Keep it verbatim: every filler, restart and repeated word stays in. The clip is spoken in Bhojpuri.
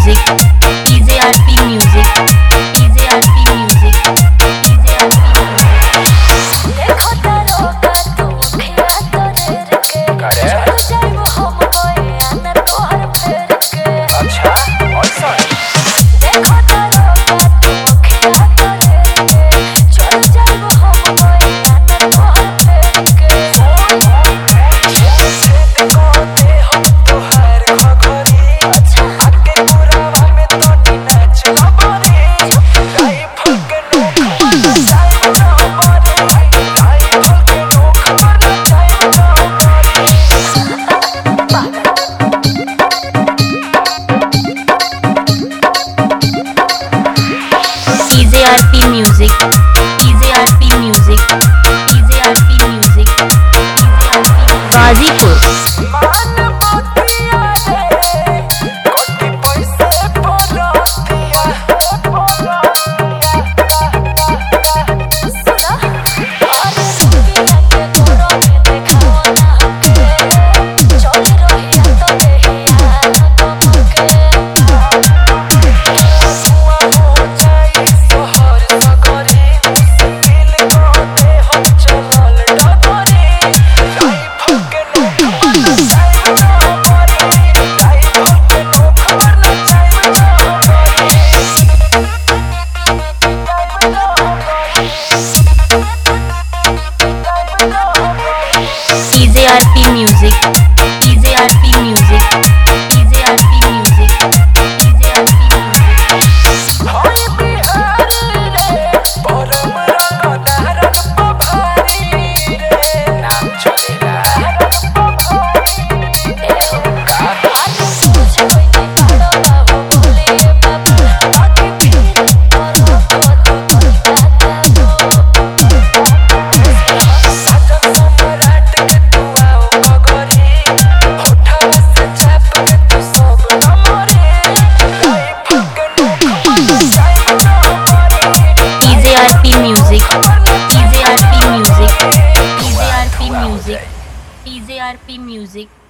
music, D J R P music, D J R P music, D J R P music। देखो तारो का तू खिया तोरे के चल जाइबो हम कोई आना तोहर फेर के। अच्छा ऐसा देखो तारो का तू खिया तोरे के चल जाइबो हम कोई आना तोहर फेर के। देखो दे हम तोहर घघरी अच्छा आके पुरावा में तोटी नाच हमारे राइफल के नोक मारना चाहिए ना हमारे राइफल के नोक मारना चाहिए ना हमारे। D J R P music, D J R P music, D J R P music, Ghazipur. मान बतिया रे कोटी पैसे पलटिया पलटिया सुना अरे रुपिया के तोरो में देखाओ ना हमके चल रही तो देहिया तो मके। हुआ हो जाई सोहर सगरे मुश्किल को दे हम चलल डगरे राइफल के नोक मारना चाहिए ना हमारे राइफल के नोक मारना चाहिए ना हमारे D J R P music, D J R P music, D J R P music, D J R P music। हाय बिहारी रे परम रंग धारन पभारी रे नाम चलेगा साजन सम्राट के तू आओ बगरी होठवा से चाप के तू सब नमरे राइफल के नोक मारना चाहिए ना हमारे D J R P music, D J R P music, D J R P music, D J R P music।